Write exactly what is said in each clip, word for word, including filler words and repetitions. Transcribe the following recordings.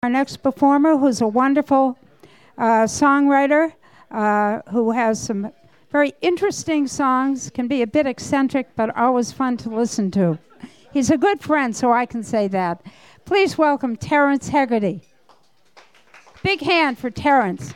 Our next performer, who's a wonderful uh, songwriter, uh, who has some very interesting songs, can be a bit eccentric, but always fun to listen to. He's a good friend, so I can say that. Please welcome Terence Hegarty. Big hand for Terence.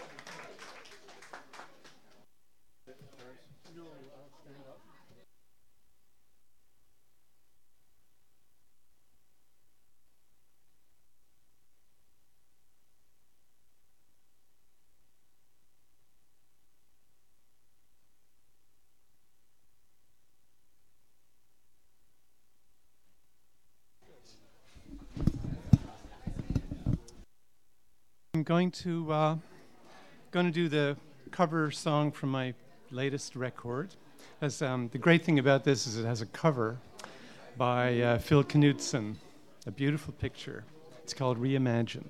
I'm going to uh, going to do the cover song from my latest record. As, um, the great thing about this is it has a cover by uh, Phil Knudsen, a beautiful picture. It's called Reimagine.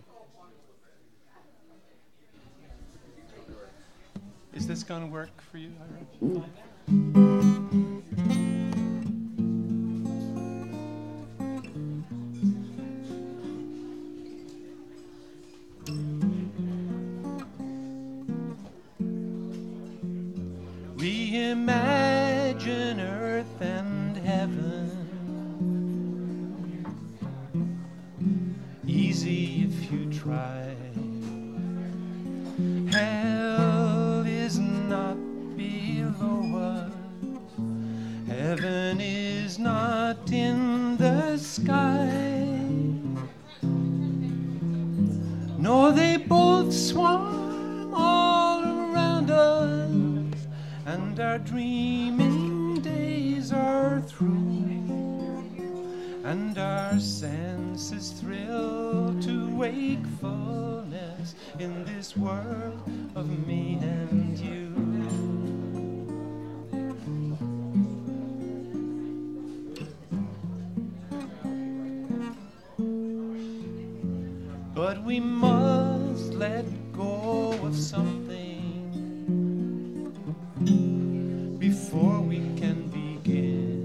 Is this going to work for you, Ira? Reimagine earth and heaven. Easy if you try. Hell is not below us. Heaven is not in the sky. No, they both swarm all around us. And our dreaming days are through, and our senses thrill to wakefulness in this world of me and you. But we must let go of something before we can begin.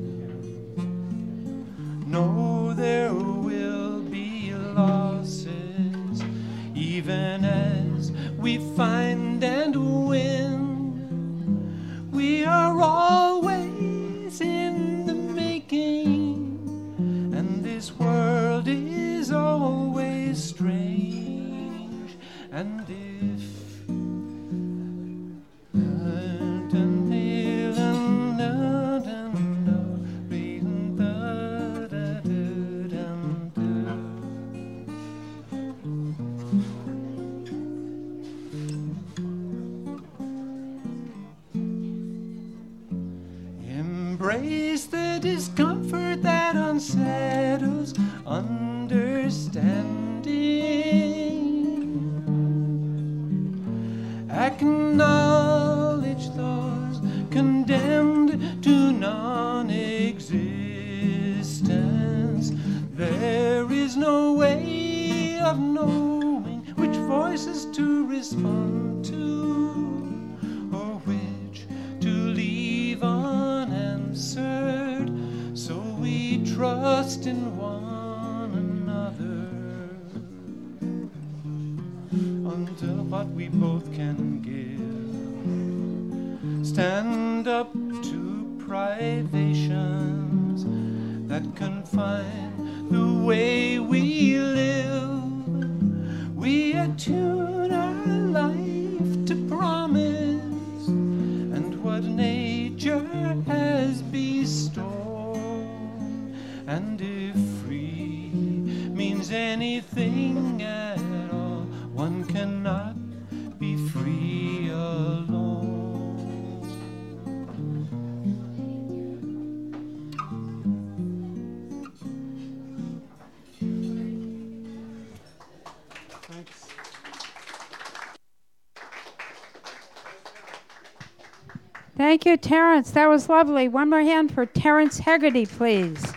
No, there will be losses, even as we find and win. We are always in the making, and this world is always strange. And if embrace the discomfort that unsettles understanding. Acknowledge those condemned to non-existence. There is no way of knowing which voices to respond to, or which to leave unanswered. So we trust in one another until what we both can give. Stand up to privations that confine the way we live. We attune our life to promise and what nature has bestowed. And if free means anything at all, one cannot be free alone. Thanks. Thank you, Terence. That was lovely. One more hand for Terence Hegarty, please.